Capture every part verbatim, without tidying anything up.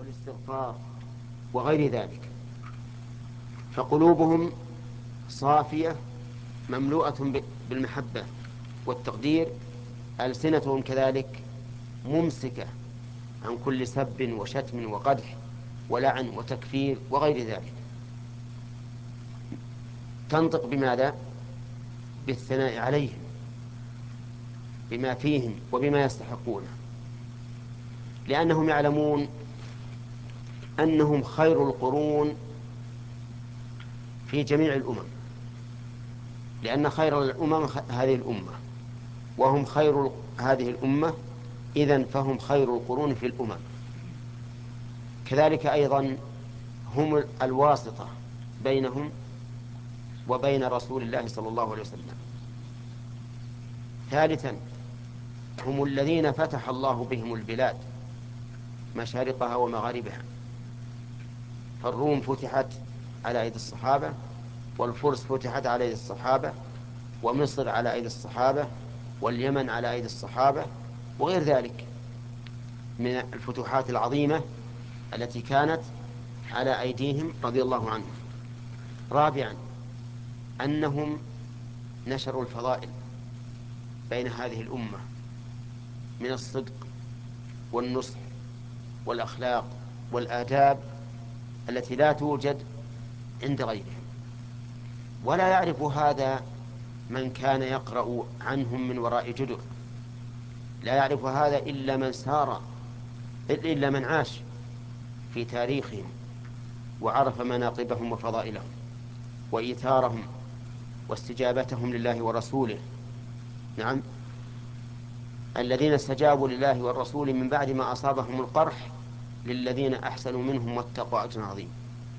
والاستغفار وغير ذلك، فقلوبهم صافية مملوءة بالمحبة والتقدير، ألسنتهم كذلك ممسكة عن كل سب وشتم وقدح ولعن وتكفير وغير ذلك، تنطق بماذا؟ بالثناء عليهم بما فيهم وبما يستحقونه، لأنهم يعلمون أنهم خير القرون في جميع الأمم، لأن خير الأمم هذه الأمة، وهم خير هذه الأمة، إذن فهم خير القرون في الأمم. كذلك أيضا هم الواسطة بينهم وبين رسول الله صلى الله عليه وسلم. ثالثا هم الذين فتح الله بهم البلاد مشارقها ومغاربها، فالروم فتحت على أيدي الصحابة، والفرس فتحت على أيدي الصحابة، ومصر على أيدي الصحابة، واليمن على أيدي الصحابة، وغير ذلك من الفتوحات العظيمة التي كانت على أيديهم رضي الله عنهم. رابعا أنهم نشروا الفضائل بين هذه الأمة من الصدق والنصح والأخلاق والآداب التي لا توجد عند غيرهم، ولا يعرف هذا من كان يقرأ عنهم من وراء جدر، لا يعرف هذا إلا من سار إلا من عاش في تاريخهم وعرف مناقبهم وفضائلهم وإيثارهم واستجابتهم لله ورسوله. نعم، الذين استجابوا لله والرسول من بعد ما أصابهم القرح للذين أحسنوا منهم واتقوا أجر عظيم.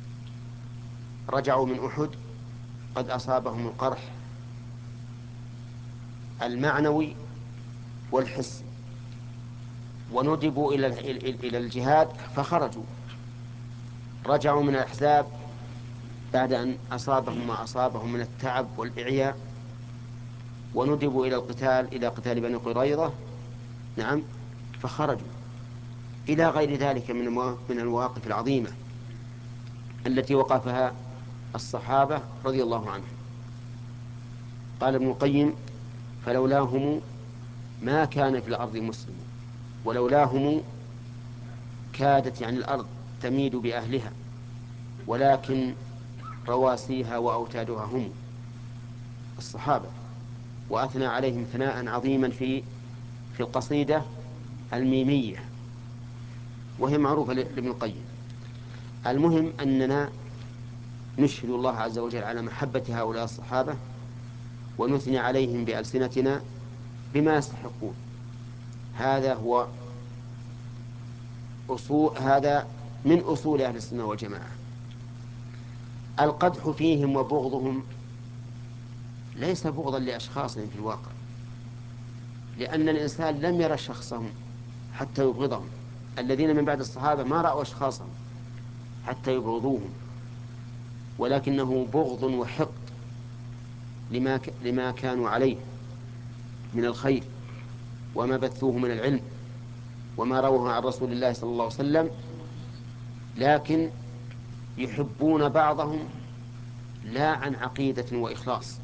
رجعوا من أحد قد أصابهم القرح المعنوي والحسي، وندبوا إلى إلى الجهاد فخرجوا. رجعوا من الأحزاب بعد أن أصابهم ما أصابهم من التعب والإعياء، وندبوا إلى القتال إلى قتال بني قريظة. نعم، فخرجوا إلى غير ذلك من من المواقف العظيمة التي وقفها الصحابة رضي الله عنهم. قال ابن القيم: فلولاهم ما كان في الأرض مسلم، ولولاهم كادت يعني الأرض تميد بأهلها، ولكن رواسيها وأوتادها هم الصحابة. وأثنى عليهم ثناء عظيما في في القصيدة الميمية، وهي معروفة لابن القيم. المهم أننا نشهد الله عز وجل على محبة هؤلاء الصحابة، ونثني عليهم بألسنتنا بما يستحقون. هذا هو أصول هذا من أصول أهل السنة والجماعة. القدح فيهم وبغضهم ليس بغضا لأشخاصهم في الواقع، لأن الإنسان لم يرى شخصهم حتى يبغضهم. الذين من بعد الصحابة ما رأوا أشخاصهم حتى يبغضوهم، ولكنه بغض وحقد لما, ك... لما كانوا عليه من الخير، وما بثوه من العلم، وما روه عن رسول الله صلى الله عليه وسلم. لكن يحبون بعضهم لا عن عقيدة وإخلاص،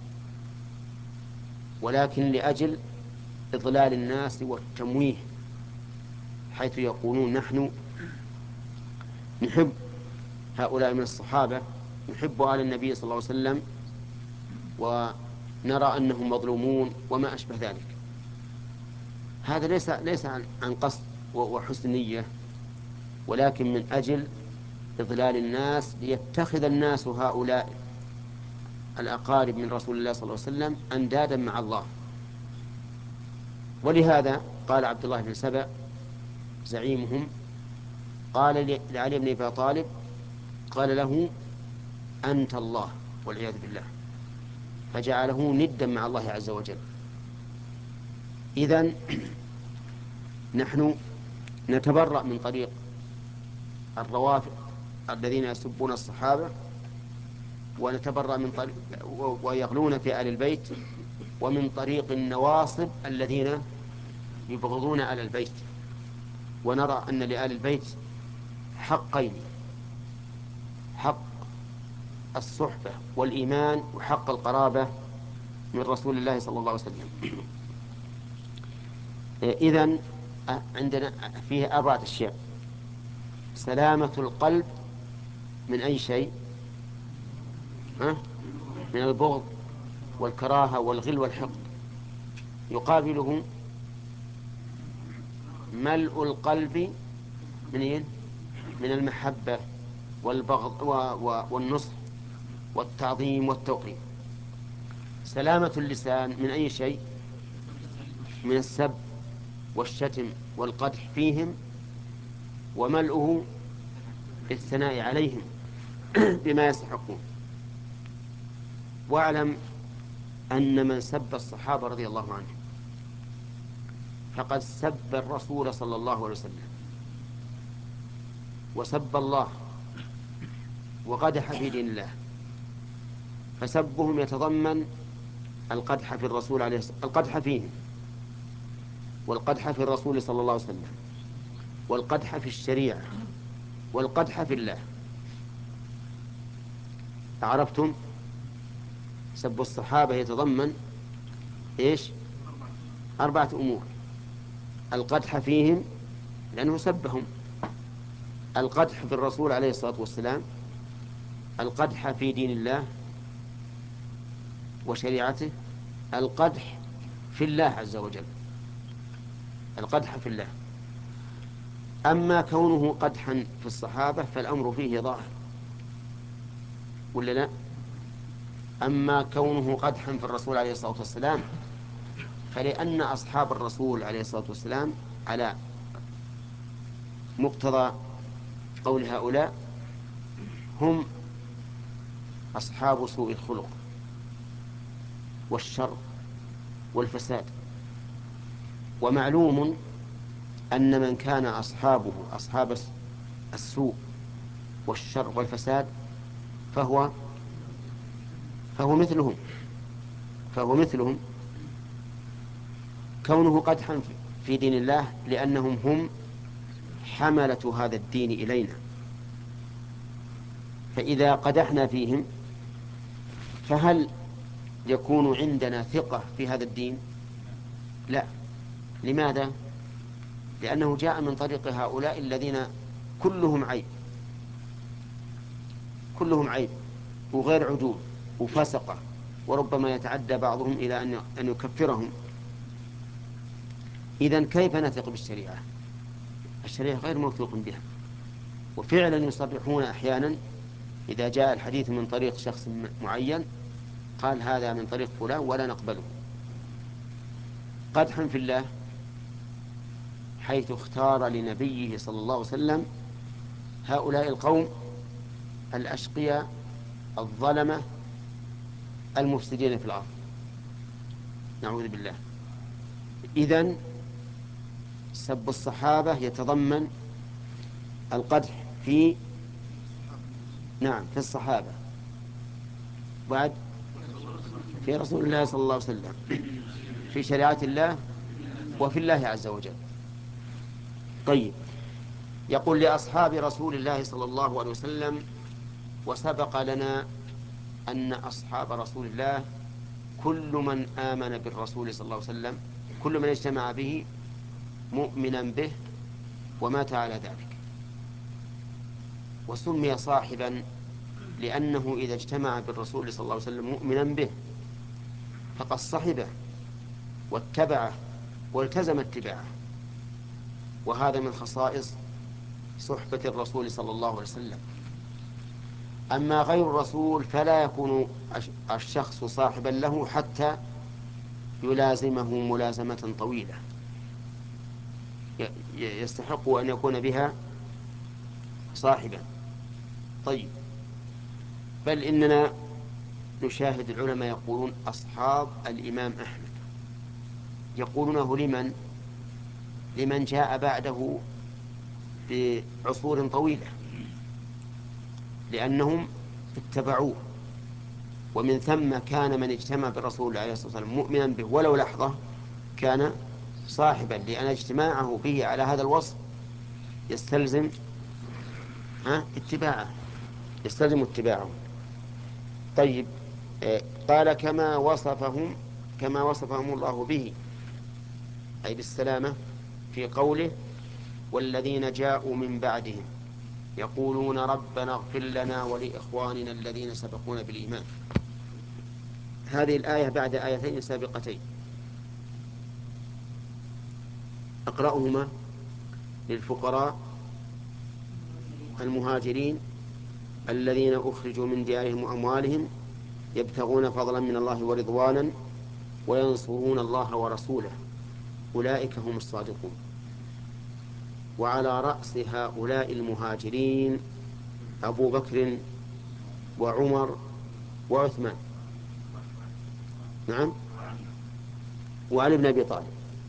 ولكن لأجل إضلال الناس والتمويه، حيث يقولون: نحن نحب هؤلاء من الصحابة، نحب آل النبي صلى الله عليه وسلم، ونرى أنهم مظلومون وما أشبه ذلك. هذا ليس ليس عن قصد وحسن نية، ولكن من أجل إضلال الناس، ليتخذ الناس هؤلاء الأقارب من رسول الله صلى الله عليه وسلم أندادا مع الله. ولهذا قال عبد الله بن سبأ زعيمهم، قال لعلي بن أبي طالب، قال له: أنت الله، والعياذ بالله، فجعله ندا مع الله عز وجل. إذن نحن نتبرأ من طريق الروافض الذين يسبون الصحابة، ونتبرأ من طريق ويغلون في آل البيت، ومن طريق النواصب الذين يبغضون آل البيت. ونرى أن لآل البيت حقين: حق الصحبة والإيمان وحق القرابة من رسول الله صلى الله عليه وسلم. إذن عندنا فيه أربعة أشياء: سلامة القلب من أي شيء؟ أه؟ من البغض والكراهة والغل والحقد. يقابله ملء القلب من إيه؟ من المحبة والبغض والنصح والتعظيم والتوقير. سلامة اللسان من أي شيء؟ من السب والشتم والقدح فيهم، وملؤه بالثناء عليهم بما يستحقون. واعلم أن من سب الصحابة رضي الله عنهم فقد سب الرسول صلى الله عليه وسلم، وسب الله، وقدح في دين الله. فسبهم يتضمن القدح في الرسول عليه الصلاة القدح فيهم، والقدح في الرسول صلى الله عليه وسلم، والقدح في الشريعة، والقدح في الله. عرفتم؟ سب الصحابة يتضمن إيش؟ أربعة أمور: القدح فيهم لأنه سبهم، القدح في الرسول عليه الصلاة والسلام، القدح في دين الله وشريعته، القدح في الله عز وجل. القدح في الله. أما كونه قدحا في الصحابة فالأمر فيه ظاهر، ولا لا؟ أما كونه قدحا في الرسول عليه الصلاة والسلام فلأن أصحاب الرسول عليه الصلاة والسلام على مقتضى قول هؤلاء هم أصحاب سوء الخلق والشر والفساد. ومعلوم أن من كان أصحابه أصحاب السوء والشر والفساد فهو فهو مثلهم فهو مثلهم كونه قدحا في دين الله لأنهم هم حملة هذا الدين إلينا. فإذا قدحنا فيهم فهل يكون عندنا ثقة في هذا الدين؟ لا. لماذا؟ لأنه جاء من طريق هؤلاء الذين كلهم عيب، كلهم عيب وغير عدول وفسقة، وربما يتعدى بعضهم إلى أن يكفرهم. إذن كيف نثق بالشريعة؟ الشريعة غير موثوق بها. وفعلا يصرحون أحيانا إذا جاء الحديث من طريق شخص معين قال هذا من طريق فلان ولا نقبله. قدحا في الله حيث اختار لنبيه صلى الله عليه وسلم هؤلاء القوم الأشقياء الظلمة المفسدين في الأرض، نعوذ بالله. إذن سب الصحابة يتضمن القدح في نعم في الصحابة، بعد في رسول الله صلى الله عليه وسلم، في شريعة الله، وفي الله عز وجل. طيب، يقول لأصحاب رسول الله صلى الله عليه وسلم: وسبق لنا أن أصحاب رسول الله كل من آمن بالرسول صلى الله عليه وسلم، كل من اجتمع به مؤمنا به ومات على ذلك. وسمي صاحبا لأنه إذا اجتمع بالرسول صلى الله عليه وسلم مؤمنا به فقد صحبه واتبعه والتزم اتباعه. وهذا من خصائص صحبة الرسول صلى الله عليه وسلم. أما غير الرسول فلا يكون الشخص صاحبا له حتى يلازمه ملازمة طويلة يستحق أن يكون بها صاحبا. طيب، بل إننا نشاهد العلماء يقولون أصحاب الإمام أحمد يقولونه لمن لمن جاء بعده بعصور طويلة، لأنهم اتبعوه، ومن ثم كان من اجتمع بالرسول عليه الصلاة والسلام مؤمنا به ولو لحظة كان صاحبا، لأن اجتماعه به على هذا الوصف يستلزم ها اتباعه، يستلزم اتباعه. طيب، قال كما وصفهم كما وصفهم الله به، أي بالسلامة، في قوله والذين جاءوا من بعدهم يقولون ربنا اغفر لنا ولإخواننا الذين سبقونا بالإيمان. هذه الآية بعد آيتين سابقتين، أقرأهما للفقراء المهاجرين الذين أخرجوا من ديارهم وأموالهم يبتغون فضلا من الله ورضوانا وينصرون الله ورسوله أولئك هم الصادقون. وعلى رأس هؤلاء المهاجرين أبو بكر وعمر وعثمان، نعم، وعلي بن أبي طالب.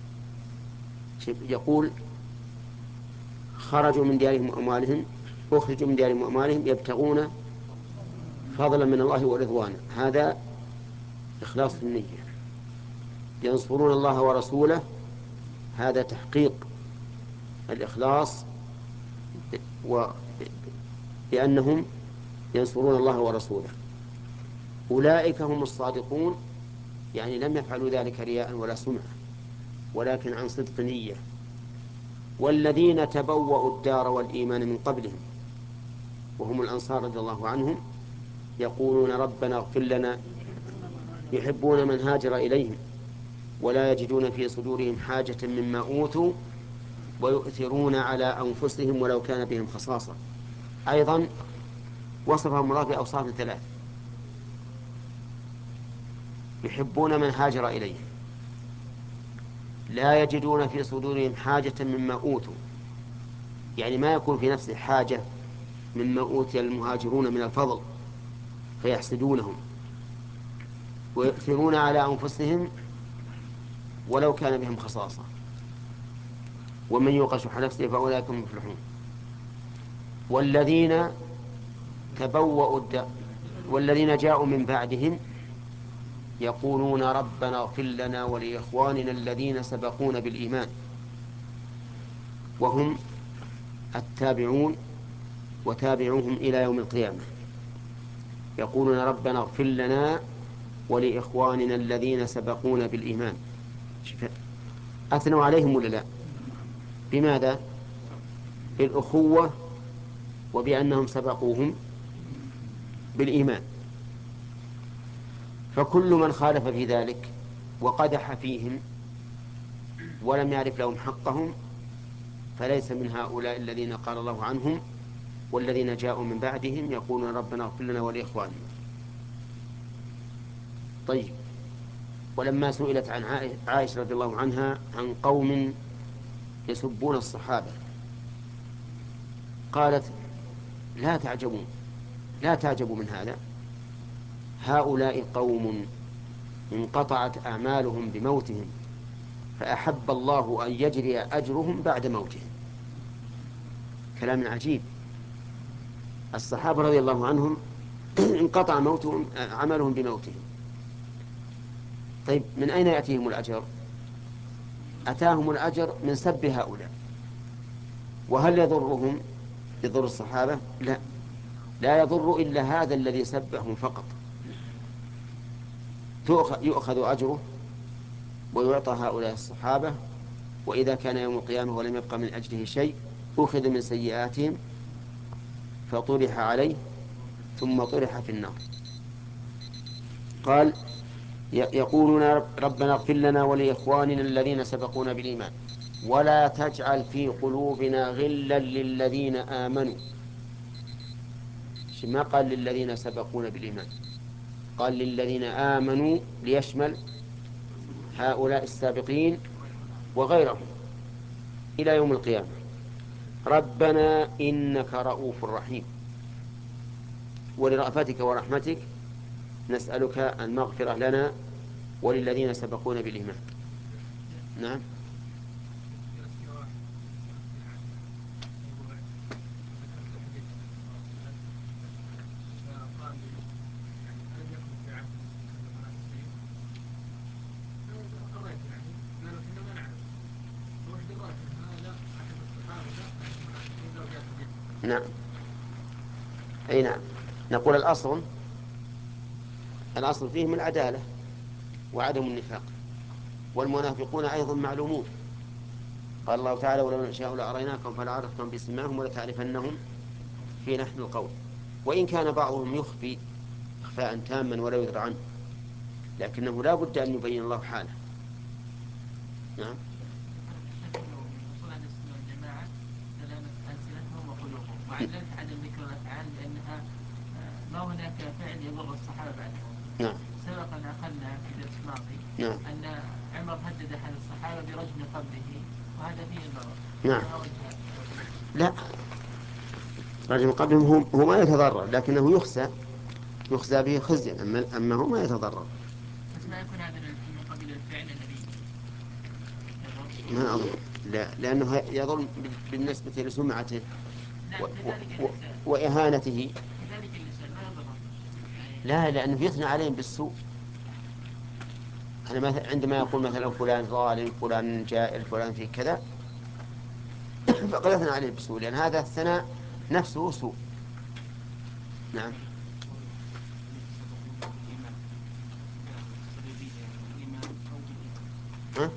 يقول خرجوا من ديارهم وأموالهم أخرجوا من ديارهم وأموالهم يبتغون فضلا من الله ورضوانا، هذا إخلاص النية. ينصرون الله ورسوله، هذا تحقيق الإخلاص، وبأنهم ينصرون الله ورسوله. أولئك هم الصادقون، يعني لم يفعلوا ذلك رياء ولا سمعة، ولكن عن صدق نية. والذين تبوأوا الدار والإيمان من قبلهم وهم الأنصار رضي الله عنهم يقولون ربنا اغفر لنا، يحبون من هاجر إليهم ولا يجدون في صدورهم حاجة مما أوتوا ويؤثرون على أنفسهم ولو كان بهم خصاصة. أيضا وصفهم الله بأوصاف ثلاث: يحبون من هاجر إليهم، لا يجدون في صدورهم حاجة مما أوتوا، يعني ما يكون في نفسه حاجة مما أوتي المهاجرون من الفضل فيحسدونهم، ويؤثرون على أنفسهم ولو كان بهم خصاصة، ومن يوق شح نفسه فأولئك هم المفلحون. والذين تبوأوا الد... والذين جاءوا من بعدهم يقولون ربنا اغفر لنا ولإخواننا الذين سبقونا بالإيمان، وهم التابعون وتابعوهم إلى يوم القيامة. يقولون ربنا اغفر لنا ولإخواننا الذين سبقونا بالإيمان. أثنوا عليهم ولا لا؟ بماذا؟ بالأخوة وبأنهم سبقوهم بالإيمان. فكل من خالف في ذلك وقدح فيهم ولم يعرف لهم حقهم فليس من هؤلاء الذين قال الله عنهم والذين جاءوا من بعدهم يقولون ربنا اغفر لنا ولإخواننا. طيب، ولما سئلت عن عائشة رضي الله عنها عن قوم يسبون الصحابة قالت لا تعجبوا لا تعجبوا من هذا، هؤلاء قوم انقطعت أعمالهم بموتهم فأحب الله أن يجري أجرهم بعد موتهم. كلام عجيب. الصحابة رضي الله عنهم انقطع موتهم عملهم بموتهم، طيب من أين يأتيهم الأجر؟ أتاهم الأجر من سب هؤلاء. وهل يضرهم يضر الصحابة؟ لا، لا يضر إلا هذا الذي سبهم فقط، يؤخذ أجره ويعطى هؤلاء الصحابة، وإذا كان يوم القيامة ولم يبقى من أجله شيء أخذ من سيئاتهم فطرح عليه ثم طرح في النار. قال يقولون ربنا اغفر لنا ولإخواننا الذين سبقونا بالإيمان ولا تجعل في قلوبنا غلا للذين آمنوا. ما قال للذين سبقونا بالإيمان، قال للذين آمنوا ليشمل هؤلاء السابقين وغيرهم إلى يوم القيامة. ربنا إنك رؤوف رحيم، ولرأفتك ورحمتك نسألك المغفرة لنا وللذين سبقونا بالإيمان. نعم. نعم. أي نعم. نقول الأصل الأصل فيهم العدالة وعدم النفاق، والمنافقون أيضا معلومون. قال الله تعالى: ولو نشاء لأريناكم فلعرفتم بسماهم ولتعرفنهم في لحن القول. وإن كان بعضهم يخفي إخفاء تاما ولا يدرى عنه، لكنه لا بد أن يبين الله حاله. نعم. وعلمت عدم ذكر الأفعال لأنها ما هناك فعل يضر الصحابة بعدهم. نعم. سبق أن أخذنا في درس ماضي نعم. أن عمر هدد أحد الصحابة برجم قبله، وهذا فيه الضرر. نعم. لا، رجم قبلهم هو, هو ما يتضرر، لكنه يخزى يخزى به خزيا، أما, أما هو ما يتضرر. بس ما يكون هذا من قبيل الفعل الذي ما أظن، لا، لأنه يضر بالنسبة لسمعته و... و... و... وإهانته. كذلك اللسان ما يضر. لا، لأنه يثنى عليهم بالسوء. أنا مثلا عندما يقول مثلا فلان ظالم، فلان جائر، فلان في كذا، فقد يثنى عليه بالسوء، لأن هذا الثناء نفسه سوء. نعم. ها؟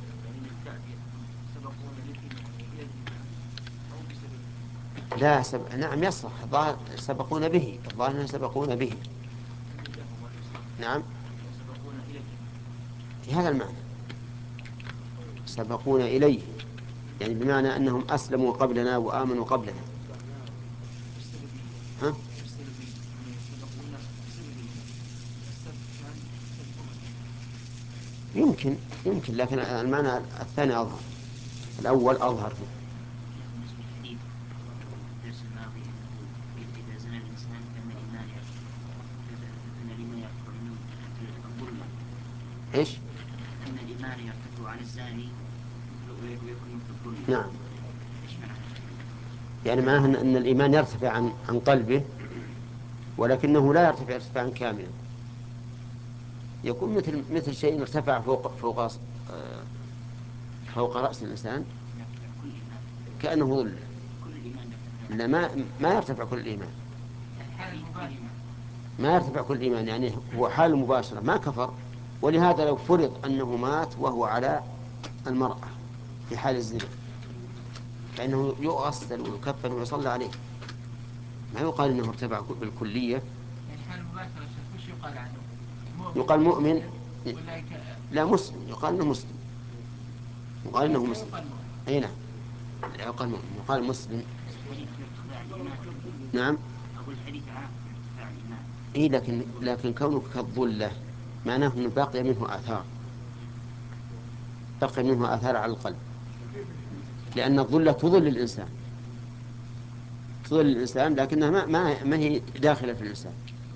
لا سب... نعم يصح، الظاهر سبقون به، الظاهر سبقون به. نعم، في هذا المعنى سبقون إليه، يعني بمعنى أنهم أسلموا قبلنا وآمنوا قبلنا. ها؟ يمكن يمكن لكن المعنى الثاني أظهر، الأول أظهر فيه. بالنسبة للحديث الدرس الماضي أنه إذا زنى الإنسان فإن الإيمان فإن الإيمان يرتفع منه الظلمة. إيش؟ أن الإيمان يرتفع عن الزاني ويكون مثل الظلمة. نعم. إيش معنى؟ يعني معناه أن الإيمان يرتفع عن عن قلبه، ولكنه لا يرتفع ارتفاعا كاملا. يكون مثل مثل شيء ارتفع فوق فوق فوق رأس الإنسان كأنه ظل. لا، ما ما يرتفع كل الإيمان. ما يرتفع كل الإيمان، يعني هو حال مباشرة ما كفر. ولهذا لو فرض أنه مات وهو على المرأة في حال الزنا، فإنه يغسل ويكفن ويصلى عليه، ما يقال إنه ارتفع بالكلية. يعني حال مباشرة وش يقال عنه؟ يقال مؤمن. لا، مسلم، يقال إنه مسلم، يقال إنه مسلم. أي نعم، لا يقال مؤمن، يقال مسلم. نعم. أقول الحديث عام في ارتفاع الإيمان. إيه، لكن لكن كونك كالظلة معناه أنه باقي منه آثار، بقي منه آثار على القلب، لأن الظلة تظل الإنسان، تظل الإنسان لكنها ما ما ما هي داخلة في الإنسان.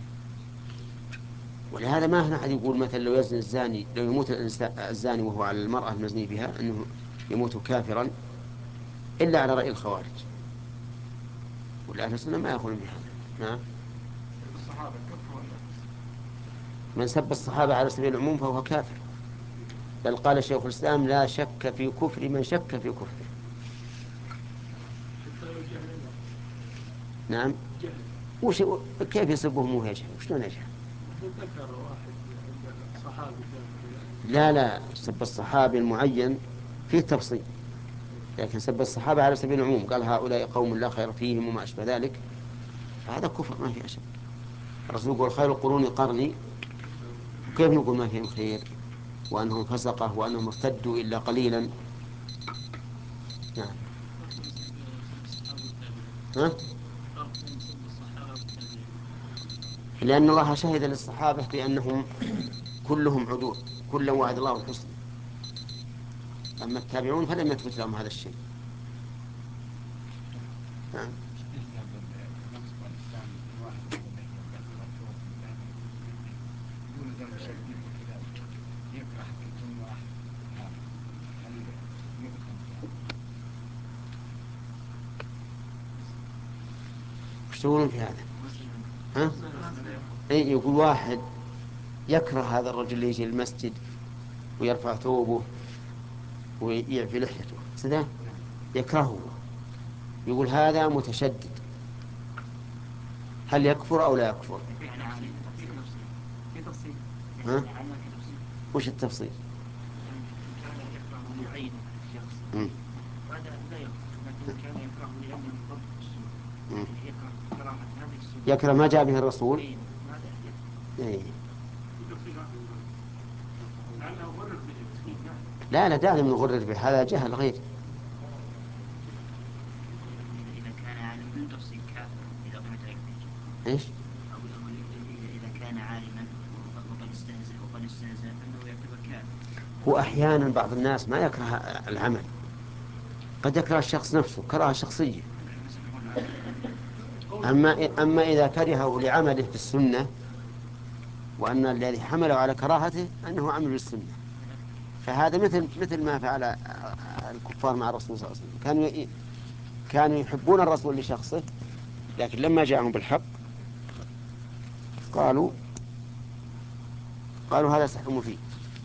ولهذا ما هنا أحد يقول مثلا لو يزني الزاني، لو يموت الإنسان الزاني وهو على المرأة المزني بها أنه يموت كافرا، إلا على رأي الخوارج، والأهل السنة ما يقولون بهذا. نعم. من سب الصحابة على سبيل العموم فهو كافر، بل قال شيخ الإسلام: لا شك في كفر من شك في كفره. نعم. وش كيف يسبهم وهو يجهل؟ وشلون يجهل؟ ذكر واحد صحابي لا لا، سب الصحابي المعين فيه تفصيل، لكن سب الصحابة على سبيل العموم، قال هؤلاء قوم لا خير فيهم وما أشبه ذلك، فهذا كفر ما في شك. الرسول يقول: خير القرون قرني، كيف نقول ما فيهم خير وأنهم فسقة وأنهم ارتدوا إلا قليلا؟ نعم. ها؟ لأن الله شهد للصحابة بأنهم كلهم عدول، كل وعد الله الحسنى. أما التابعون فلم يثبت لهم هذا الشيء. نعم. وش تقولون في هذا؟ ها؟ إيه، يقول واحد يكره هذا الرجل اللي يجي المسجد ويرفع ثوبه ويعفي لحيته، سده يكرهه، يقول هذا متشدد، هل يكفر أو لا يكفر؟ في عالم في تفصيل في تفصيل ها؟ في عالم في تفصيل. وش التفصيل؟ كان يكره لعين الشخص مم. هذا لا يكفر، لكن كان يكره لأنه يطبق السنة. مم. يعني يكره كراهة هذه السنة. يكره ما جاء به الرسول. إيه، هذا إيه. لأنه غرر بالتسليم. لا لا دائما نغرر به، هذا جهل غير. إذا كان عالم بالتفصيل كافر إذا قمت عليه الحجة. إيش؟ أو إذا- إذا كان عالما وقد استهزأ وقد استهزأ فإنه يعتبر كافر. هو أحيانا بعض الناس ما يكره العمل، قد يكره الشخص نفسه كراهة شخصية. أما أما إذا كرهه لعمله في السنة، وأن الذي حمله على كراهته أنه عمل بالسنة، فهذا مثل مثل ما فعل الكفار مع الرسول صلى الله عليه وسلم. كانوا ي- كانوا يحبون الرسول لشخصه، لكن لما جاءهم بالحق قالوا قالوا هذا سحر مفيد.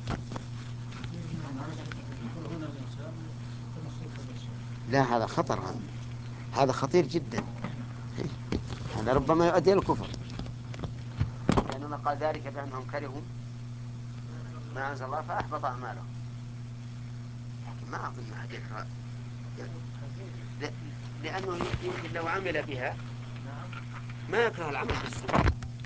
لا هذا خطر، هذا هذا خطير جدا، هذا ربما يؤدي إلى الكفر، لأن الله قال ذلك بأنهم كرهوا ما أنزل الله فأحبط أعمالهم. لكن ما أظن أحد يكره، ل- لأنه يمكن لو عمل بها ما يكره العمل بالسنة،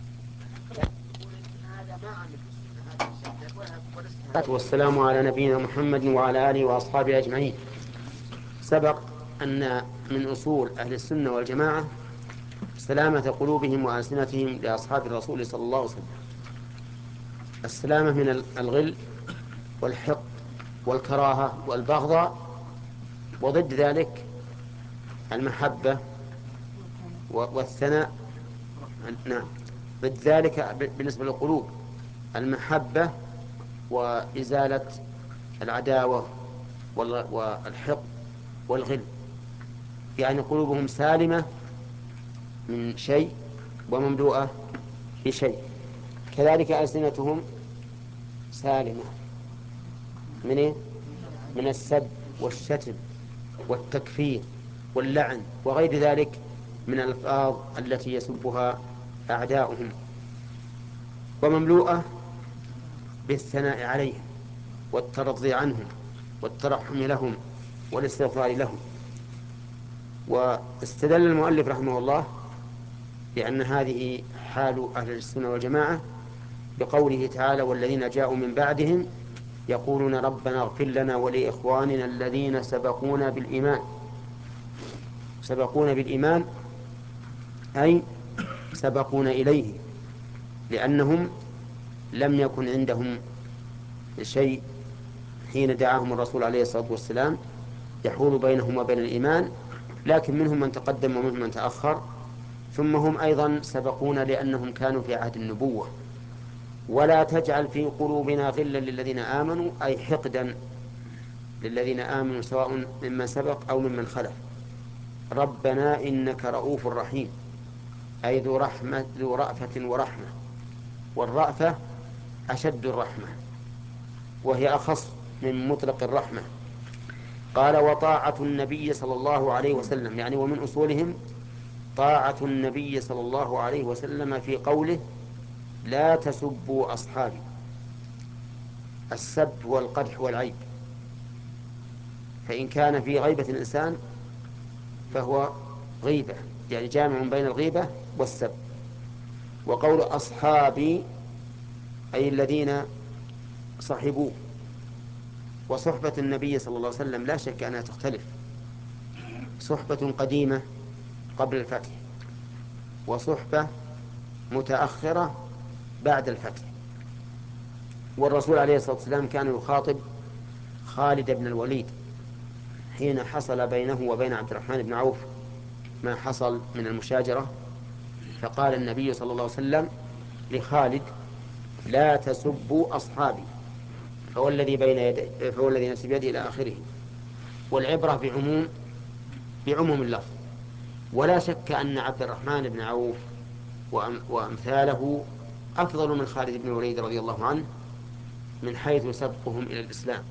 هذا ما عمل بالسنة. والسلام على نبينا محمد وعلى آله وأصحابه أجمعين. سبق أن من أصول أهل السنة والجماعة سلامة قلوبهم وألسنتهم لأصحاب الرسول صلى الله عليه وسلم، السلامة من الغل والحقد والكراهة والبغضاء، وضد ذلك المحبة والثناء. نعم، ضد ذلك بالنسبة للقلوب المحبة وإزالة العداوة والحقد والغل، يعني قلوبهم سالمة من شيء ومملوءة بشيء. كذلك ألسنتهم سالمة من إيه؟ من السب والشتم والتكفير واللعن وغير ذلك من الألفاظ التي يسبها أعداؤهم، ومملوءة بالثناء عليهم والترضي عنهم والترحم لهم والاستغفار لهم. واستدل المؤلف رحمه الله بأن هذه حال أهل السنة والجماعة بقوله تعالى: والذين جاءوا من بعدهم يقولون ربنا اغفر لنا ولإخواننا الذين سبقونا بالإيمان. سبقونا بالإيمان أي سبقونا إليه، لأنهم لم يكن عندهم شيء حين دعاهم الرسول عليه الصلاة والسلام يحول بينهم وبين الإيمان، لكن منهم من تقدم ومنهم من تأخر. ثم هم أيضا سبقونا لأنهم كانوا في عهد النبوة. ولا تجعل في قلوبنا غلا للذين آمنوا أي حقدا للذين آمنوا سواء ممن سبق أو ممن خلف. ربنا إنك رؤوف رحيم أي ذو رحمة ذو رأفة ورحمة، والرأفة أشد الرحمة وهي أخص من مطلق الرحمة. قال: وطاعة النبي صلى الله عليه وسلم، يعني ومن أصولهم طاعة النبي صلى الله عليه وسلم في قوله: لا تسبوا أصحابي. السب هو القدح والعيب، فإن كان في غيبة الإنسان فهو غيبة، يعني جامع بين الغيبة والسب. وقول أصحابي أي الذين صحبوه. وصحبة النبي صلى الله عليه وسلم لا شك أنها تختلف، صحبة قديمة قبل الفتح وصحبة متأخرة بعد الفتح. والرسول عليه الصلاة والسلام كان يخاطب خالد بن الوليد حين حصل بينه وبين عبد الرحمن بن عوف ما حصل من المشاجرة، فقال النبي صلى الله عليه وسلم لخالد: لا تسبوا أصحابي فهو الذي بين يدي فهو الذي نفسي بيده إلى آخره. والعبرة بعموم بعموم اللفظ. ولا شك أن عبد الرحمن بن عوف وأمثاله أفضل من خالد بن الوليد رضي الله عنه من حيث سبقهم إلى الإسلام.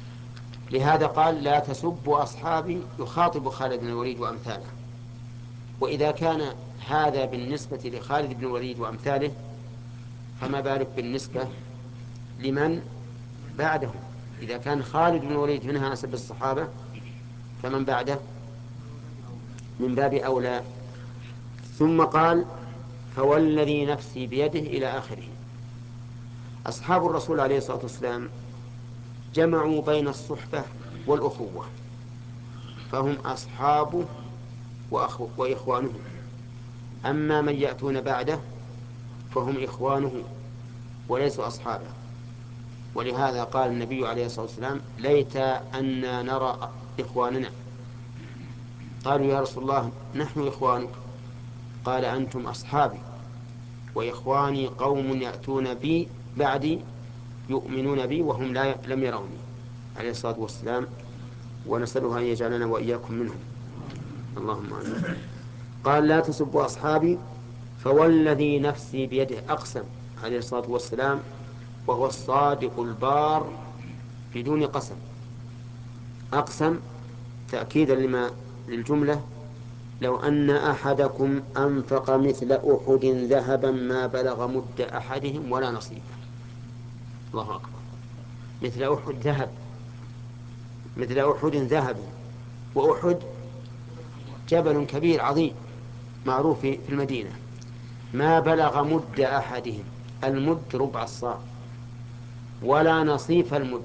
لهذا قال: لا تسبوا أصحابي، يخاطب خالد بن الوليد وأمثاله. وإذا كان هذا بالنسبة لخالد بن الوليد وأمثاله فما بالك بالنسبة لمن بعده. إذا كان خالد بن الوليد منها أسب الصحابة فمن بعده من باب أولى. ثم قال فوالذي نفسي بيده إلى آخره. أصحاب الرسول عليه الصلاة والسلام جمعوا بين الصحبة والأخوة، فهم أصحابه وإخوانه. أما من يأتون بعده فهم إخوانه وليسوا أصحابه. ولهذا قال النبي عليه الصلاة والسلام ليت أن نرى إخواننا. قالوا يا رسول الله نحن إخوانك، قال أنتم أصحابي، وإخواني قوم يأتون بي بعدي يؤمنون بي وهم لا لم يروني عليه الصلاة والسلام، ونسأله أن يجعلنا وإياكم منهم، اللهم آمين. قال لا تسبوا أصحابي فوالذي نفسي بيده، أقسم عليه الصلاة والسلام وهو الصادق البار بدون قسم. أقسم تأكيدا لما للجملة لو أن أحدكم أنفق مثل أحد ذهبا ما بلغ مد أحدهم ولا نصيبه. الله أكبر. مثل أحد ذهب، مثل أحد ذهبا، وأحد جبل كبير عظيم معروف في المدينة، ما بلغ مد أحدهم، المد ربع الصاع، ولا نصيف المد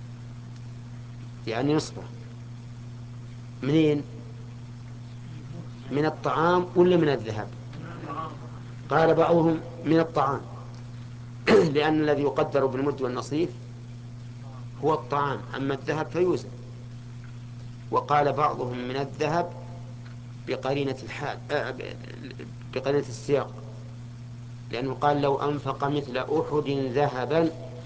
يعني نصفه. منين؟ من الطعام ولا من الذهب؟ قال بعضهم من الطعام لأن الذي يقدر بالمد والنصيف هو الطعام، أما الذهب فيوزن. وقال بعضهم من الذهب بقرينة الحال بقرينة السياق، لأنه قال لو أنفق مثل أحد ذهبا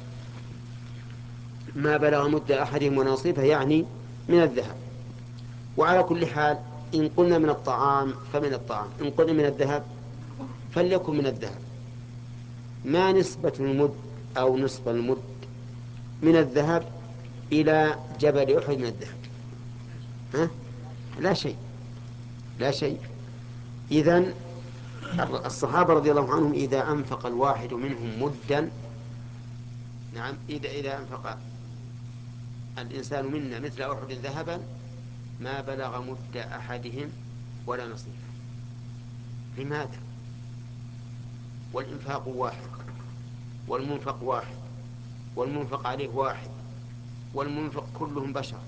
ما بلغ مد أحدهم ونصيفه، يعني من الذهب. وعلى كل حال إن قلنا من الطعام فمن الطعام، إن قلنا من الذهب فليكن من الذهب. ما نسبة المد أو نصف المد من الذهب إلى جبل أحد من الذهب؟ ها؟ لا شيء، لا شيء. إذن الصحابة رضي الله عنهم إذا أنفق الواحد منهم مدا، نعم، إذا إذا أنفق الإنسان منا مثل أحد ذهبا ما بلغ مد أحدهم ولا نصيفه. لماذا؟ والإنفاق واحد، والمنفق واحد، والمنفق عليه واحد، والمنفق كلهم بشر.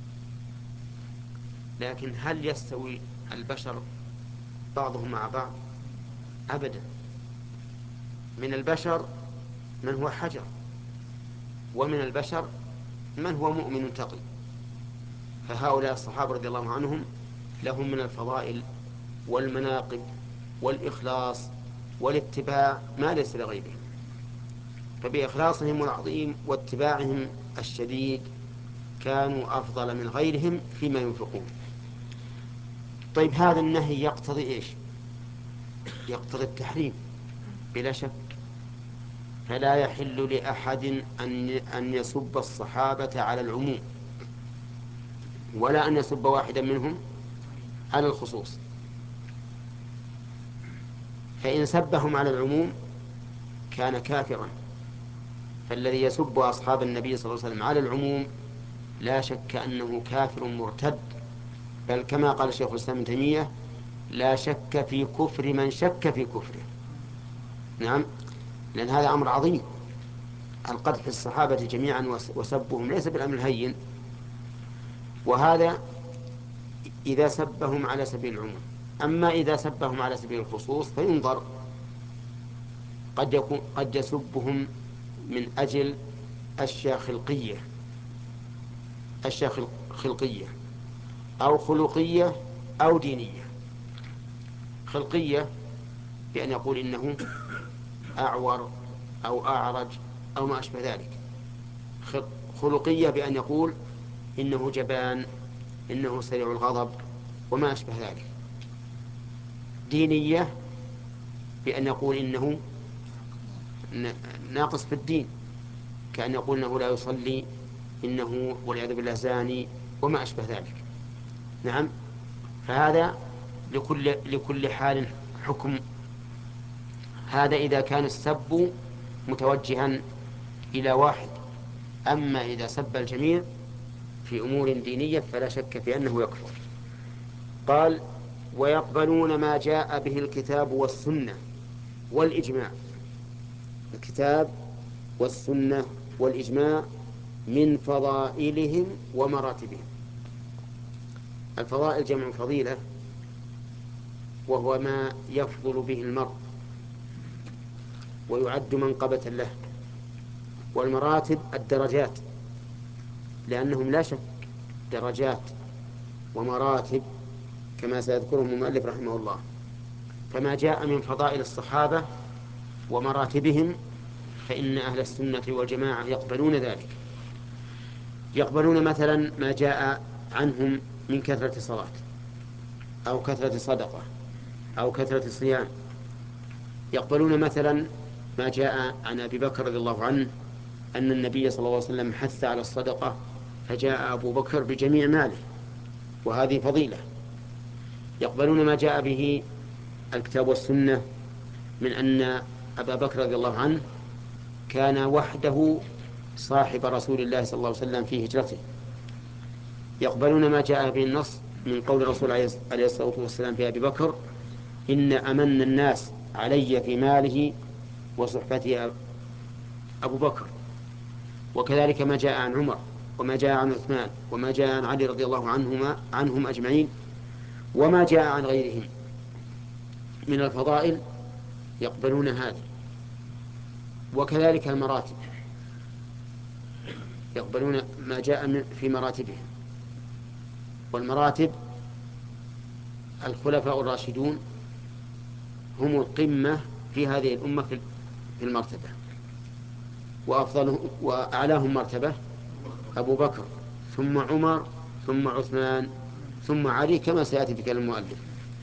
لكن هل يستوي البشر بعضهم مع بعض؟ أبدا. من البشر من هو حجر، ومن البشر من هو مؤمن تقي. فهؤلاء الصحابة رضي الله عنهم لهم من الفضائل والمناقب والإخلاص والاتباع ما ليس لغيرهم، فبإخلاصهم العظيم واتباعهم الشديد كانوا أفضل من غيرهم فيما ينفقون. طيب هذا النهي يقتضي إيش؟ يقتضي التحريم بلا شك. فلا يحل لأحد أن أن يسب الصحابة على العموم، ولا أن يسب واحدا منهم على الخصوص. فإن سبهم على العموم كان كافرا. فالذي يسب أصحاب النبي صلى الله عليه وسلم على العموم لا شك أنه كافر مرتد، بل كما قال شيخ الإسلام ابن تيمية لا شك في كفر من شك في كفره. نعم، لأن هذا أمر عظيم. القدح الصحابة جميعا وسبهم ليس بالأمر الهين، وهذا إذا سبهم على سبيل العموم. أما إذا سبهم على سبيل الخصوص فينظر، قد يكون قد يسبهم من أجل أشياء خلقية، أشياء خلقية أو خلقية أو دينية. خلقية بأن يقول إنه أعور أو أعرج أو ما أشبه ذلك. خلقية بأن يقول إنه جبان، إنه سريع الغضب وما أشبه ذلك. دينية بأن يقول إنه ناقص في الدين، كأن يقول إنه لا يصلي، إنه والعياذ بالله زاني وما أشبه ذلك. نعم، فهذا لكل, لكل حال حكم. هذا إذا كان السب متوجها إلى واحد. أما إذا سب الجميع في أمور دينية فلا شك في أنه يكفر. قال ويقبلون ما جاء به الكتاب والسنة والإجماع. الكتاب والسنة والإجماع من فضائلهم ومراتبهم. الفضائل جمع فضيلة، وهو ما يفضل به المرء ويعد منقبة له. والمراتب الدرجات، لأنهم لا شك درجات ومراتب كما سيذكرهم المؤلف رحمه الله. فما جاء من فضائل الصحابة ومراتبهم فإن أهل السنة والجماعة يقبلون ذلك. يقبلون مثلا ما جاء عنهم من كثرة صلاة أو كثرة صدقة أو كثرة صيام. يقبلون مثلا ما جاء عن أبي بكر رضي الله عنه أن النبي صلى الله عليه وسلم حث على الصدقة فجاء أبو بكر بجميع ماله، وهذه فضيلة. يقبلون ما جاء به الكتاب والسنة من أن أبا بكر رضي الله عنه كان وحده صاحب رسول الله صلى الله عليه وسلم في هجرته. يقبلون ما جاء به النص من قول الرسول عليه الصلاة والسلام في أبي بكر إن أمن الناس علي في ماله وصحبته أبو بكر. وكذلك ما جاء عن عمر وما جاء عن عثمان وما جاء عن علي رضي الله عنهما عنهم أجمعين وما جاء عن غيرهم من الفضائل يقبلون هذا. وكذلك المراتب يقبلون ما جاء في مراتبهم. والمراتب الخلفاء الراشدون هم القمة في هذه الأمة في المرتبة، وأفضلهم وأعلاهم مرتبة أبو بكر ثم عمر ثم عثمان ثم علي كما سيأتي في كلام المؤلف.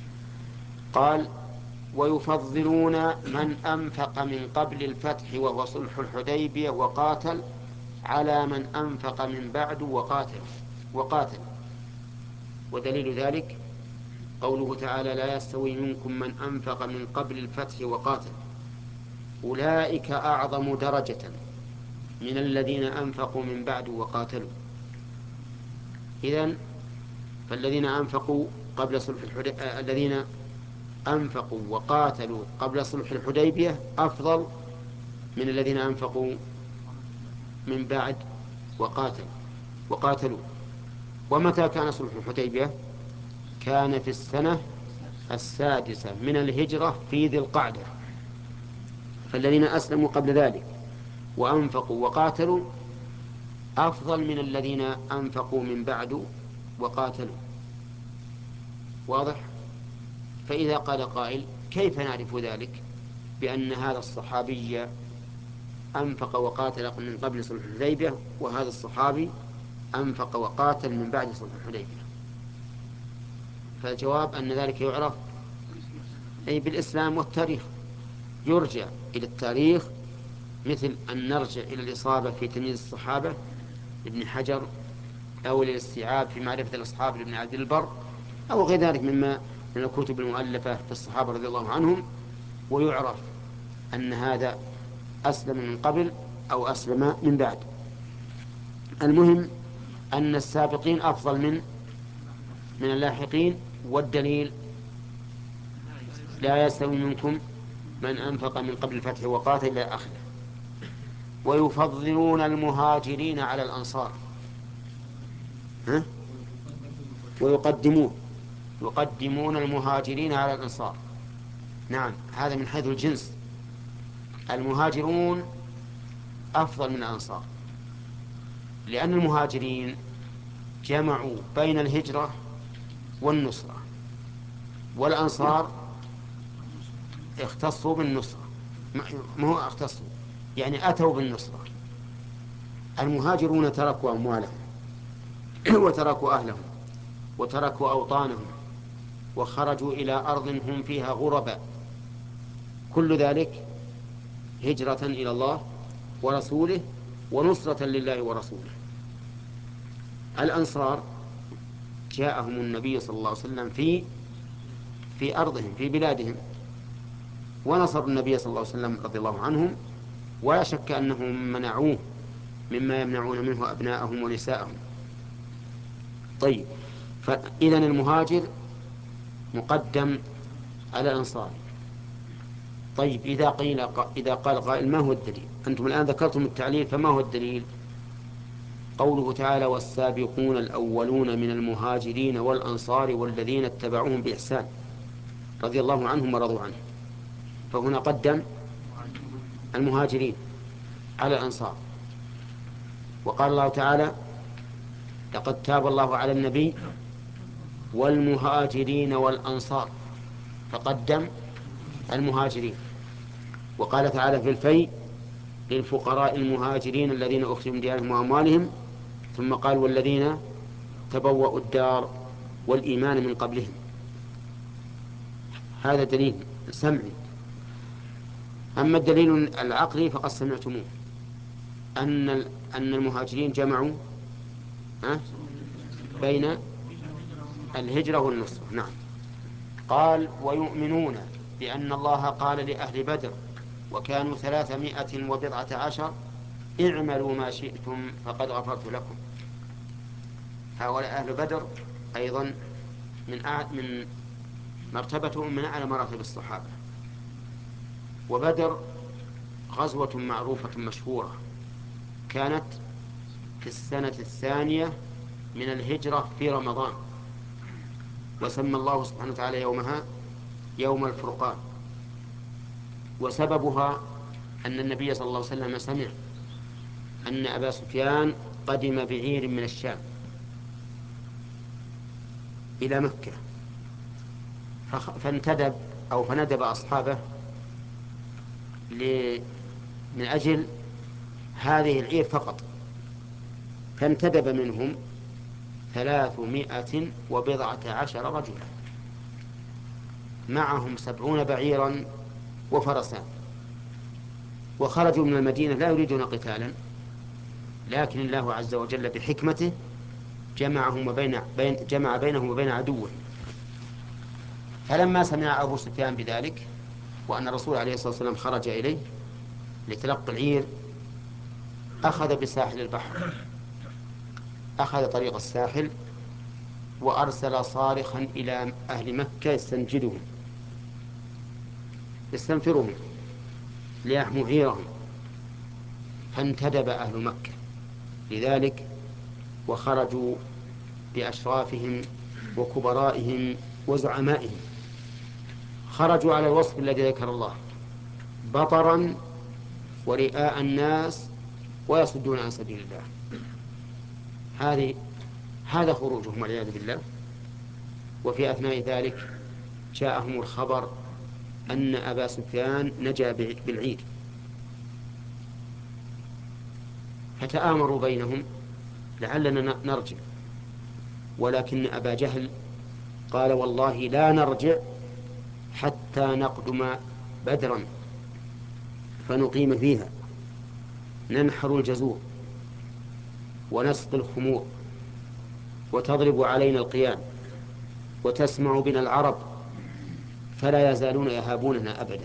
قال ويفضلون من أنفق من قبل الفتح وهو صلح الحديبية وقاتل على من أنفق من بعد وقاتل وقاتل ودليل ذلك قوله تعالى لا يستوي منكم من أنفق من قبل الفتح وقاتل أولئك أعظم درجة من الذين أنفقوا من بعد وقاتلوا. إذن فالذين أنفقوا قبل صلح الحديبية الذين أنفقوا وقاتلوا قبل صلح الحديبية أفضل من الذين أنفقوا من بعد وقاتلوا وقاتلوا. ومتى كان صلح الحديبية؟ كان في السنة السادسة من الهجرة في ذي القعدة. فالذين أسلموا قبل ذلك وأنفقوا وقاتلوا أفضل من الذين أنفقوا من بعد وقاتلوا. واضح؟ فإذا قال قائل كيف نعرف ذلك بأن هذا الصحابي أنفق وقاتل من قبل صلح الحديبية وهذا الصحابي أنفق وقاتل من بعد صلح الحديبية؟ فالجواب أن ذلك يعرف أي بالإسلام والتاريخ. يرجع إلى التاريخ مثل أن نرجع إلى الإصابة في تمييز الصحابة لابن حجر أو الاستيعاب في معرفة الأصحاب لابن عبد البر أو غير ذلك مما من الكتب المؤلفة في الصحابة رضي الله عنهم، ويعرف أن هذا أسلم من قبل أو أسلم من بعد. المهم أن السابقين أفضل من من اللاحقين. والدليل لا يستوي منكم من أنفق من قبل الفتح وقاتل إلى آخره. ويفضلون المهاجرين على الأنصار ها؟ ويقدمون يقدمون المهاجرين على الأنصار. نعم هذا من حيث الجنس. المهاجرون أفضل من الأنصار لأن المهاجرين جمعوا بين الهجرة والنصرة، والأنصار اختصوا بالنصرة. ما هو اختصوا يعني أتوا بالنصرة. المهاجرون تركوا أموالهم وتركوا أهلهم وتركوا أوطانهم وخرجوا إلى أرض هم فيها غرباء، كل ذلك هجرة إلى الله ورسوله ونصرة لله ورسوله. الأنصار جاءهم النبي صلى الله عليه وسلم في في أرضهم في بلادهم، ونصروا النبي صلى الله عليه وسلم رضي الله عنهم، ولا شك أنهم منعوه مما يمنعون منه أبناءهم ونساءهم. طيب، فإذا المهاجر مقدم على الأنصار. طيب، إذا قيل إذا قال قائل ما هو الدليل؟ أنتم الآن ذكرتم التعليل، فما هو الدليل؟ قوله تعالى: والسابقون الأولون من المهاجرين والأنصار والذين اتبعوهم بإحسان رضي الله عنهم ورضوا عنه. فهنا قدم المهاجرين على الأنصار. وقال الله تعالى: لقد تاب الله على النبي والمهاجرين والأنصار، فقدم المهاجرين. وقال تعالى في الفيء: للفقراء المهاجرين الذين أخرجوا من ديارهم وأموالهم، ثم قال: والذين تبوأوا الدار والإيمان من قبلهم. هذا دليل سمعي. أما الدليل العقلي فقد سمعتموه، أن أن المهاجرين جمعوا بين الهجرة والنصرة. نعم. قال: ويؤمنون بأن الله قال لأهل بدر وكانوا ثلاثمائة وبضعة عشر: اعملوا ما شئتم فقد غفرت لكم. هؤلاء أهل بدر أيضا من من مرتبتهم من أعلى مراتب الصحابة. وبدر غزوة معروفة مشهورة، كانت في السنة الثانية من الهجرة في رمضان، وسمى الله سبحانه وتعالى يومها يوم الفرقان. وسببها أن النبي صلى الله عليه وسلم سمع أن أبا سفيان قدم بعير من الشام إلى مكة، فانتدب أو فندب أصحابه من أجل هذه العير فقط، فانتدب منهم ثلاثمائة وبضعة عشر رجلا، معهم سبعون بعيرا وفرسان، وخرجوا من المدينة لا يريدون قتالا، لكن الله عز وجل بحكمته جمعهم وبين بين جمع بينهم وبين عدوه. فلما سمع أبو سفيان بذلك وأن الرسول عليه الصلاة والسلام خرج إليه لتلقي العير، أخذ بساحل البحر، أخذ طريق الساحل، وأرسل صارخا إلى أهل مكة يستنجدهم يستنفرهم ليحموا عيرهم، فانتدب أهل مكة لذلك، وخرجوا بأشرافهم وكبرائهم وزعمائهم، خرجوا على الوصف الذي ذكر الله: بطرا ورئاء الناس ويصدون عن سبيل الله. هذه هذا خروجهم والعياذ بالله. وفي أثناء ذلك جاءهم الخبر أن أبا سفيان نجا بالعير، فتآمروا بينهم لعلنا نرجع، ولكن أبا جهل قال: والله لا نرجع حتى نقدم بدرا فنقيم فيها، ننحر الجزور ونسقي الخمور وتضرب علينا القيام وتسمع بنا العرب فلا يزالون يهابوننا أبدا.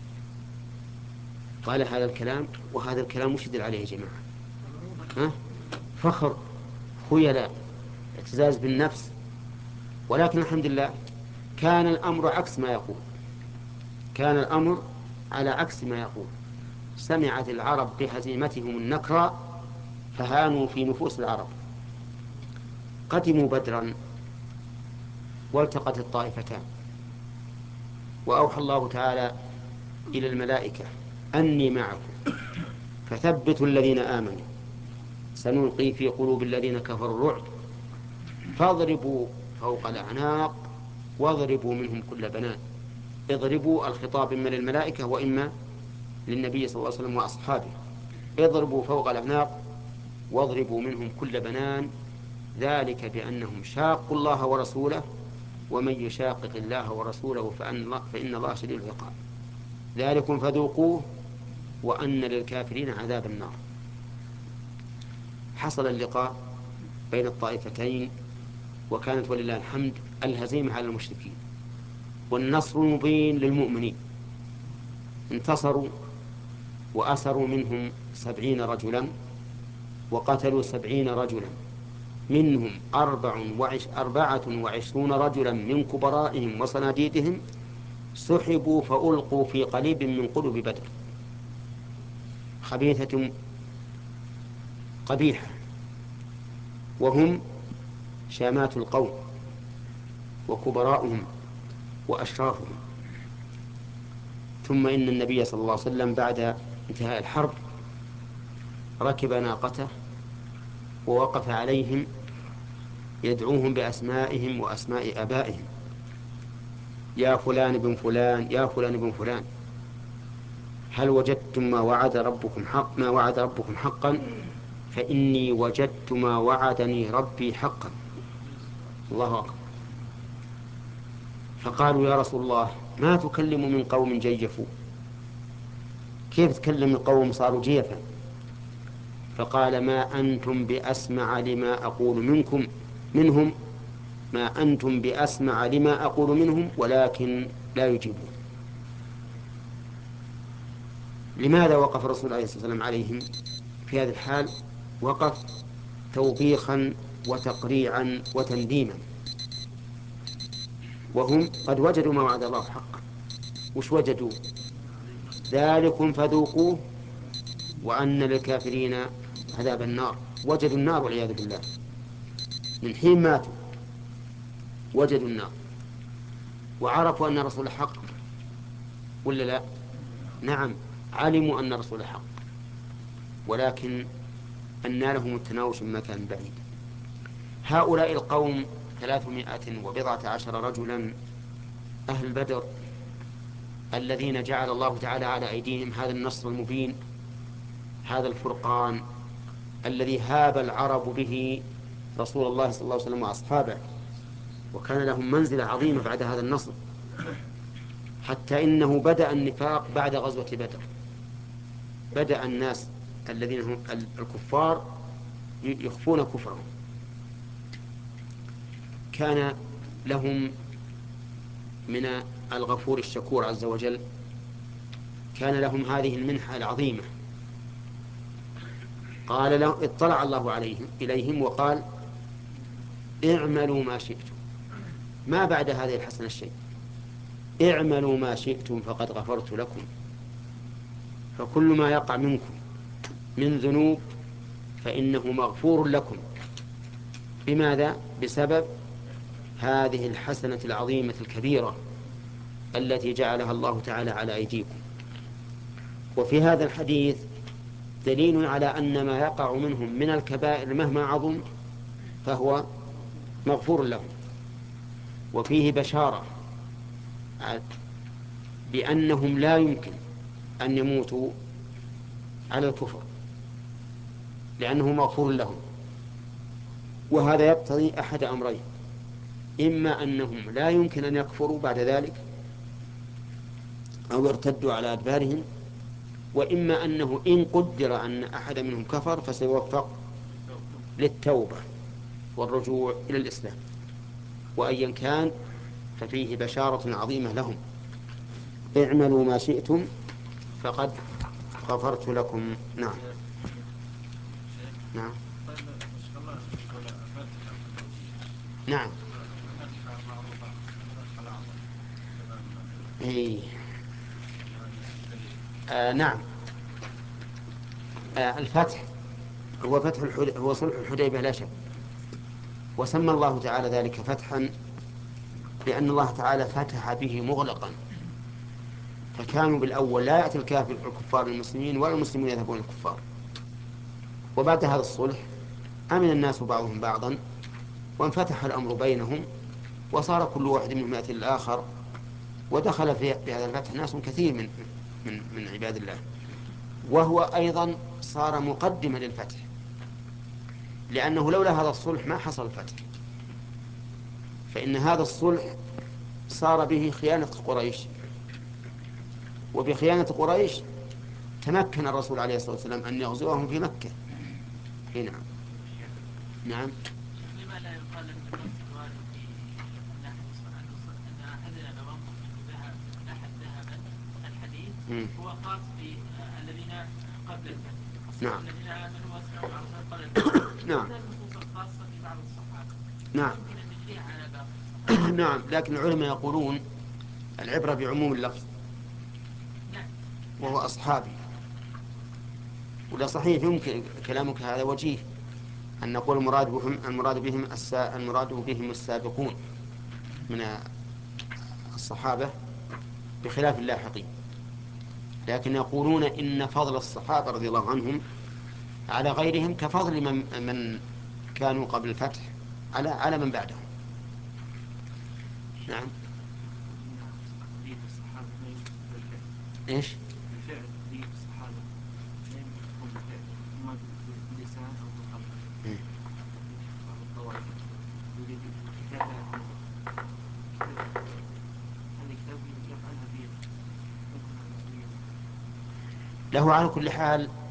قال هذا الكلام، وهذا الكلام وش يدل عليه يا جماعة؟ ها؟ فخر، خيلاء، اعتزاز بالنفس. ولكن الحمد لله كان الأمر عكس ما يقول، كان الأمر على عكس ما يقول. سمعت العرب بهزيمتهم النكرة فهانوا في نفوس العرب. قدموا بدرا والتقت الطائفتان، وأوحى الله تعالى إلى الملائكة: أني معكم فثبتوا الذين آمنوا سنلقي في قلوب الذين كفروا الرعب فاضربوا فوق الأعناق واضربوا منهم كل بنان. اضربوا الخطاب إما للملائكة وإما للنبي صلى الله عليه وسلم وأصحابه. اضربوا فوق الأعناق واضربوا منهم كل بنان، ذلك بأنهم شاقوا الله ورسوله ومن يشاقق الله ورسوله فإن الله, فإن الله شديد العقاب. ذلكم فذوقوه وأن للكافرين عذاب النار. حصل اللقاء بين الطائفتين، وكانت ولله الحمد الهزيمة على المشركين، والنصر المبين للمؤمنين. انتصروا وأسروا منهم سبعين رجلا وقتلوا سبعين رجلا، منهم أربع وعش أربعة وعشرون رجلا من كبرائهم وصناديدهم سحبوا فألقوا في قليب من قلوب بدر، خبيثة قبيحة، وهم شامات القوم وكبراؤهم وأشرافهم. ثم إن النبي صلى الله عليه وسلم بعد انتهاء الحرب ركب ناقته ووقف عليهم يدعوهم بأسمائهم وأسماء آبائهم: يا فلان بن فلان، يا فلان بن فلان، هل وجدتم ما وعد ربكم حق ما وعد ربكم حقا؟ فإني وجدت ما وعدني ربي حقا. الله أكبر. فقالوا: يا رسول الله، ما تكلم من قوم جيفوا، كيف تكلم القوم صاروا جيفا؟ فقال: ما أنتم بأسمع لما أقول منكم منهم ما أنتم بأسمع لما أقول منهم ولكن لا يجيبون. لماذا وقف الرسول عليه الصلاة والسلام عليهم في هذه الحال؟ وقف توبيخا وتقريعا وتنديما، وهم قد وجدوا ما وعد الله حقا. وش وجدوا؟ ذلكم فذوقوه وأن للكافرين عذاب النار. وجدوا النار والعياذ بالله، من حين ماتوا وجدوا النار وعرفوا أن الرسول حق ولا لا؟ نعم، علموا أن الرسول حق، ولكن أن لهم التناوش من مكان بعيد. هؤلاء القوم ثلاثمائة وبضعة عشر رجلا أهل بدر الذين جعل الله تعالى على أيديهم هذا النصر المبين، هذا الفرقان الذي هاب العرب به رسول الله صلى الله عليه وسلم وأصحابه، وكان لهم منزلة عظيمة بعد هذا النصر، حتى إنه بدأ النفاق بعد غزوة بدر. بدأ الناس الذين هم الكفار يخفون كفرهم. كان لهم من الغفور الشكور عز وجل، كان لهم هذه المنحة العظيمة. قال له اطلع الله عليهم إليهم وقال: اعملوا ما شئتم. ما بعد هذه الحسنة الشيء، اعملوا ما شئتم فقد غفرت لكم. فكل ما يقع منكم من ذنوب فإنه مغفور لكم. بماذا؟ بسبب هذه الحسنة العظيمة الكبيرة التي جعلها الله تعالى على أيديكم. وفي هذا الحديث دليل على أن ما يقع منهم من الكبائر مهما عظم فهو مغفور لهم. وفيه بشارة بأنهم لا يمكن أن يموتوا على الكفر لأنه مغفور لهم. وهذا يقتضي أحد أمرين: إما أنهم لا يمكن أن يكفروا بعد ذلك أو يرتدوا على أدبارهم، وإما أنه إن قدر أن أحد منهم كفر فسيوفق للتوبة والرجوع إلى الإسلام. وأيا كان ففيه بشارة عظيمة لهم: اعملوا ما شئتم فقد غفرت لكم. نعم. نعم. نعم. إيه. آه نعم. آه الفتح هو فتح الحد... هو صلح الحديبية لا شك، وسمى الله تعالى ذلك فتحا لأن الله تعالى فتح به مغلقا، فكانوا بالأول لا يأتي الكافر الكفار المسلمين ولا المسلمون يذهبون الكفار. وبعد هذا الصلح أمن الناس بعضهم بعضا وانفتح الأمر بينهم، وصار كل واحد منهم يأتي الآخر، ودخل في هذا الفتح ناس كثير من من من عباد الله، وهو أيضا صار مقدما للفتح، لأنه لولا هذا الصلح ما حصل الفتح. فإن هذا الصلح صار به خيانة قريش، وبخيانة قريش تمكن الرسول عليه الصلاة والسلام أن يغزوهم في مكة. نعم. نعم. لما لا يقال أن النص الوارد في أن أحد أن أحدنا لو أنفق مم. هو خاص بالذين قبل الفتح. نعم. الذين آمنوا وأسلموا على رسول قبل الفتح. نعم. هذه النصوص الخاصة ببعض الصحابة. نعم. يمكن أن نجريها على باقي. نعم، لكن العلماء يقولون العبرة بعموم اللفظ، نعم. وهو أصحابي. ولا صحيح يمكن كلامك هذا وجيه أن نقول المراد بهم المراد بهم السا المراد بهم السابقون من الصحابة بخلاف اللاحقين، لكن يقولون إن فضل الصحابة رضي الله عنهم على غيرهم كفضل من, من كانوا قبل الفتح على على من بعدهم. نعم. تقديم الصحابة لا يمكن بالفعل. إيش؟ بالفعل تقديم الصحابة لا يمكن تكون بالفعل، إما باللسان أو بالقلب. إيه؟ بعض الطوائف يريد كتابات مثلا كتابات هذا كتاب يفعلها بيده. له على كل حال